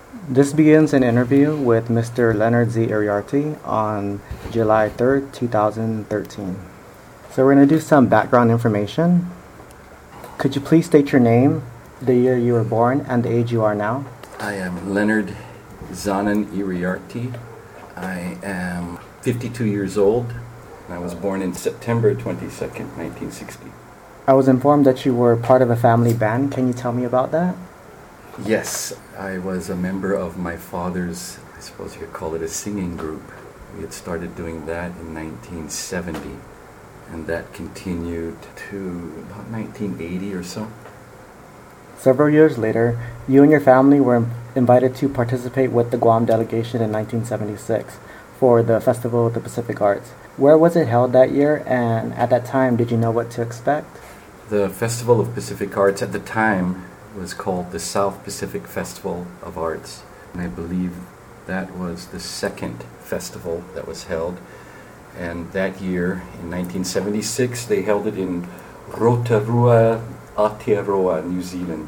This begins an interview with Mr. Leonard Z. Iriarte on July 3rd, 2013. So we're going to do some background information. Could you please state your name, the year you were born, and the age you are now? I am Leonard Zanan Iriarte. I am 52 years old, and I was born in September 22nd, 1960. I was informed that you were part of a family band. Can you tell me about that? Yes, I was a member of my father's, I suppose you could call it a singing group. We had started doing that in 1970, and that continued to about 1980 or so. Several years later, you and your family were invited to participate with the Guam delegation in 1976 for the Festival of the Pacific Arts. Where was it held that year, and at that time, did you know what to expect? The Festival of Pacific Arts at the time was called the South Pacific Festival of Arts, and I believe that was the second festival that was held. And that year, in 1976, they held it in Rotorua, Aotearoa, New Zealand.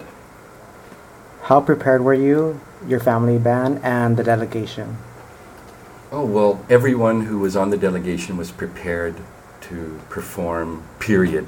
How prepared were you, your family band, and the delegation? Oh, well, everyone who was on the delegation was prepared to perform, period.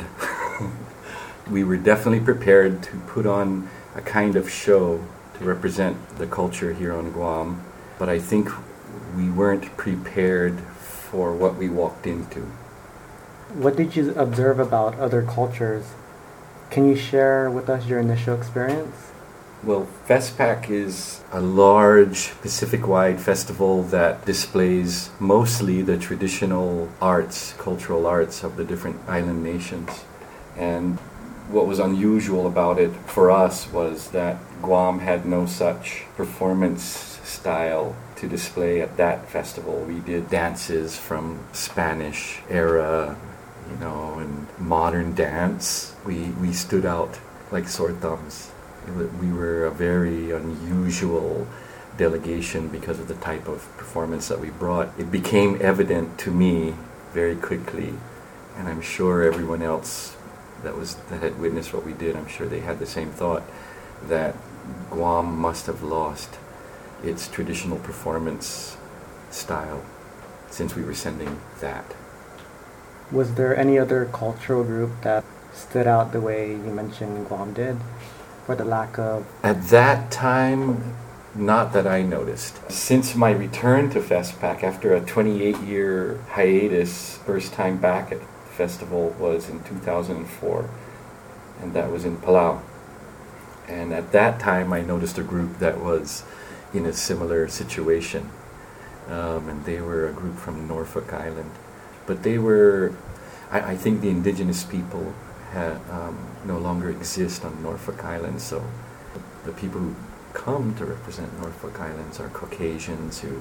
We were definitely prepared to put on a kind of show to represent the culture here on Guam, but I think we weren't prepared for what we walked into. What did you observe about other cultures? Can you share with us your initial experience? Well, FESPAC is a large Pacific-wide festival that displays mostly the traditional arts, cultural arts of the different island nations. And what was unusual about it for us was that Guam had no such performance style to display at that festival. We did dances from Spanish era, and modern dance. We stood out like sore thumbs. We were a very unusual delegation because of the type of performance that we brought. It became evident to me very quickly, and I'm sure everyone else that had witnessed what we did, I'm sure they had the same thought, that Guam must have lost its traditional performance style since we were sending that. Was there any other cultural group that stood out the way you mentioned Guam did, for the lack of... At that time, not that I noticed. Since my return to FESPAC after a 28-year hiatus, first time back at the festival was in 2004, and that was in Palau. And at that time I noticed a group that was in a similar situation, and they were a group from Norfolk Island. But they were, I think the indigenous people no longer exist on Norfolk Island, so the people who come to represent Norfolk Islands are Caucasians who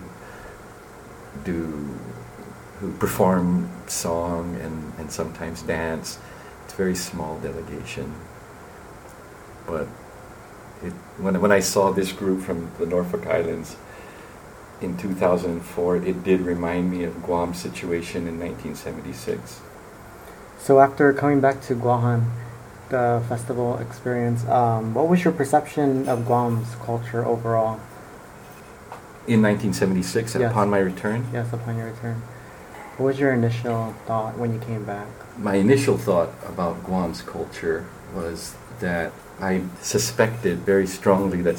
perform song and sometimes dance. It's a very small delegation. But when I saw this group from the Norfolk Islands in 2004, it did remind me of Guam's situation in 1976. So after coming back to Guam, the festival experience, what was your perception of Guam's culture overall? In 1976, Yes. Upon my return? Yes, upon your return. What was your initial thought when you came back? My initial thought about Guam's culture was that I suspected very strongly that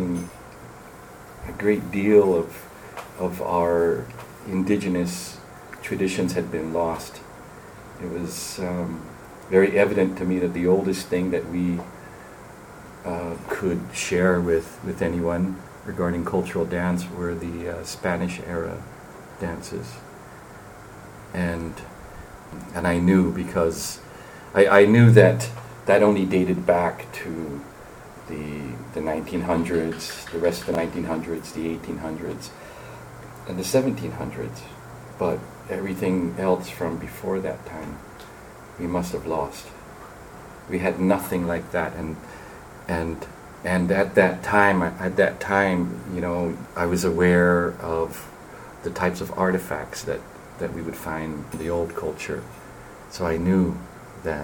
a great deal of our indigenous traditions had been lost. It was very evident to me that the oldest thing that we could share with anyone regarding cultural dance were the Spanish era dances. And I knew, because I knew that only dated back to the 1900s, the rest of the 1900s, the 1800s, and the 1700s. But everything else from before that time, we must have lost. We had nothing like that, and at that time, I was aware of the types of artifacts that we would find in the old culture. So I knew that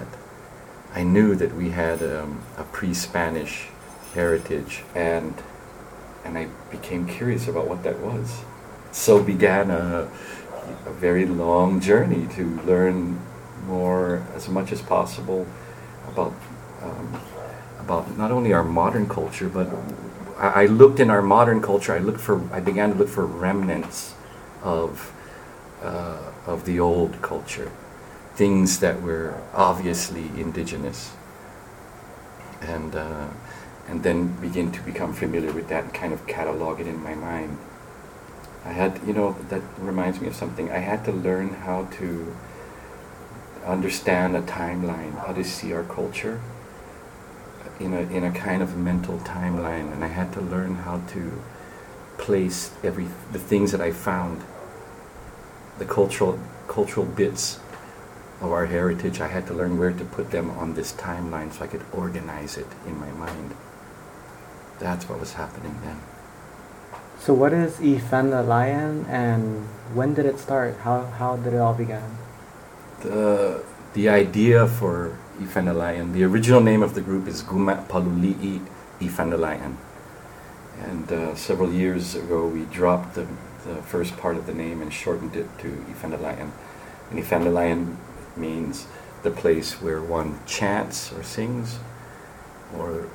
we had a pre-Spanish heritage, and and I became curious about what that was. So began a very long journey to learn more, as much as possible, about not only our modern culture, but I looked in our modern culture. I began to look for remnants of the old culture, things that were obviously indigenous, and then begin to become familiar with that and kind of catalog it in my mind. I had, that reminds me of something. I had to learn how to understand a timeline, how to see our culture in a kind of mental timeline, and I had to learn how to place the things that I found, the cultural bits of our heritage. I had to learn where to put them on this timeline so I could organize it in my mind. That's what was happening then. So what is Ifenalayan, and when did it start? How did it all begin? The idea for Ifenalayan, the original name of the group is Gumat Paluli'i Ifenalayan. And several years ago we dropped the first part of the name and shortened it to Ifenalayan. And Ifenalayan means the place where one chants or sings, or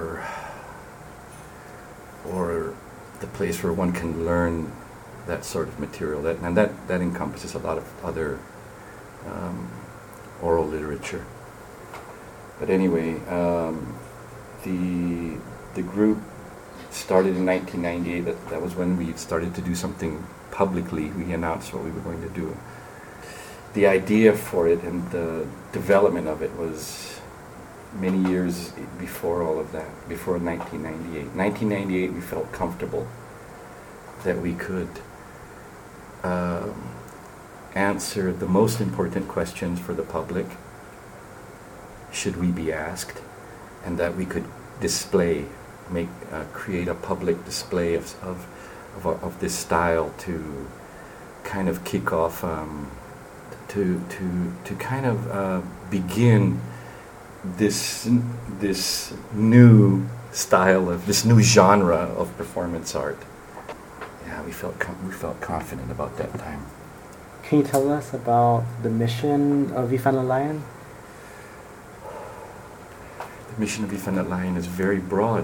the place where one can learn that sort of material. That encompasses a lot of other oral literature. But anyway, the group started in 1998. That was when we started to do something publicly. We announced what we were going to do. The idea for it and the development of it was many years before all of that, before 1998. 1998, we felt comfortable that we could answer the most important questions for the public, should we be asked, and that we could create a public display of this style to kind of kick off, to kind of begin this new style of this new genre of performance art. Yeah, we felt confident about that time. Can you tell us about the mission of Ifenalayan? The mission of Ifenalayan is very broad.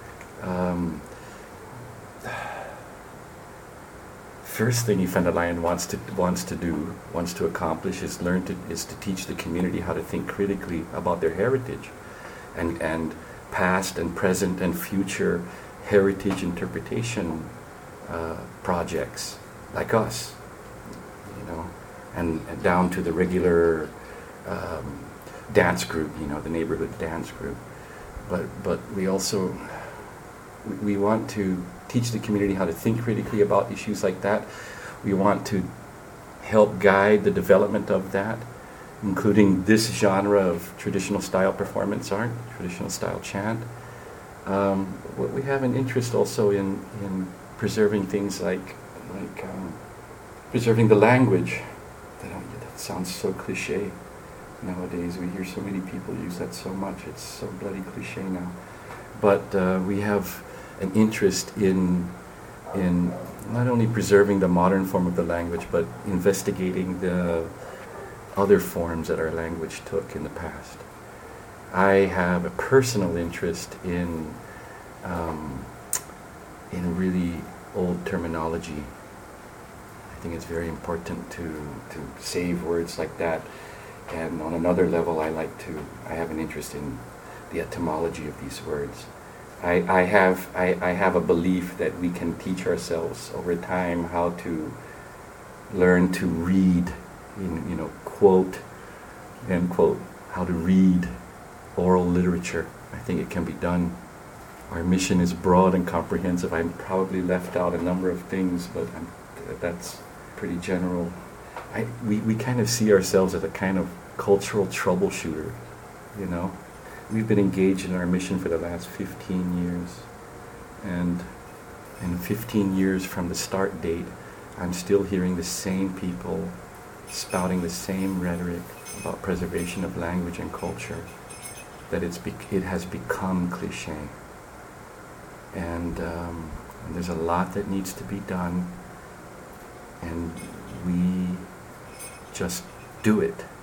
First thing Ifenalayan wants to accomplish is to teach the community how to think critically about their heritage, and past and present and future heritage interpretation projects like us, and down to the regular dance group, the neighborhood dance group. But we also we want to teach the community how to think critically about issues like that. We want to help guide the development of that, including this genre of traditional style performance art, traditional style chant. We have an interest also in preserving things like preserving the language. That sounds so cliche nowadays. We hear so many people use that so much. It's so bloody cliche now. But we have an interest in not only preserving the modern form of the language, but investigating the other forms that our language took in the past. I have a personal interest in really old terminology. I think it's very important to save words like that. And on another level, I have an interest in the etymology of these words. I have a belief that we can teach ourselves over time how to learn to read, quote, end quote, how to read oral literature. I think it can be done. Our mission is broad and comprehensive. I probably left out a number of things, but that's pretty general. We kind of see ourselves as a kind of cultural troubleshooter, We've been engaged in our mission for the last 15 years. And in 15 years from the start date, I'm still hearing the same people spouting the same rhetoric about preservation of language and culture, that it has become cliche. And And there's a lot that needs to be done, and we just do it.